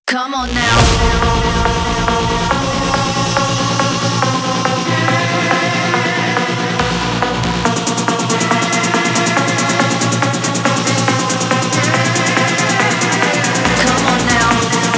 Come on now. Come on now.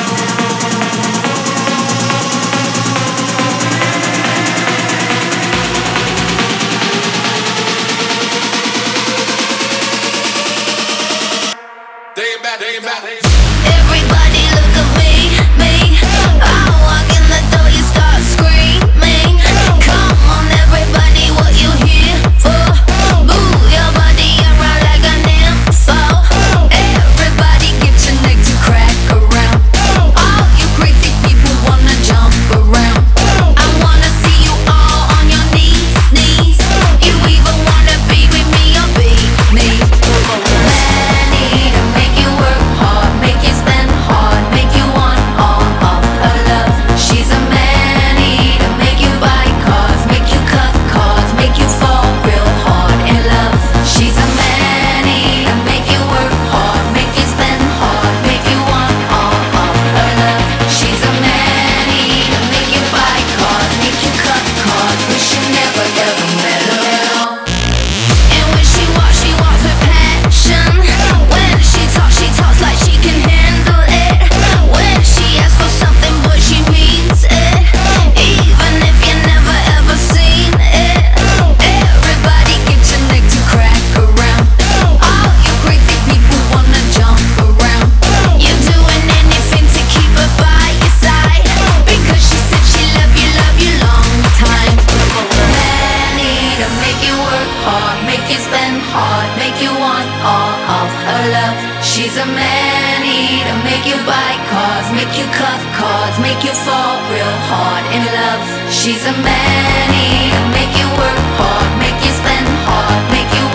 Everybody look at me. I walk in the door, you start screaming. Come on, everybody, what you here for? Move your body around like an info. Everybody get your neck to crack around. All you crazy people wanna jump around. I wanna see you all on your knees. You even wanna be with me or beat me. Many to make you work hard, make you spend hard, make you want all of her love. She's a many to make you buy cars, make you cut cards, make you fall real hard in love. She's a many to make you work hard, make you spend hard, make you want all of her love. She's a many to make you buy cars, make you cut cards, wish you never ever met her. And when she walks with passion. When she talks like she can handle it. When she asks for something, but she means it. Even if you never ever seen it. Everybody get your neck to crack around. All you crazy people wanna jump around. You're doing anything to keep her by your side. Because she said she love you long time. Many to make you work hard, make you spend hard, make you want all of her love. She's a many to make you buy cars, make you cut cards, make you fall real hard in love. She's a many to make you work hard, make you spend hard, make you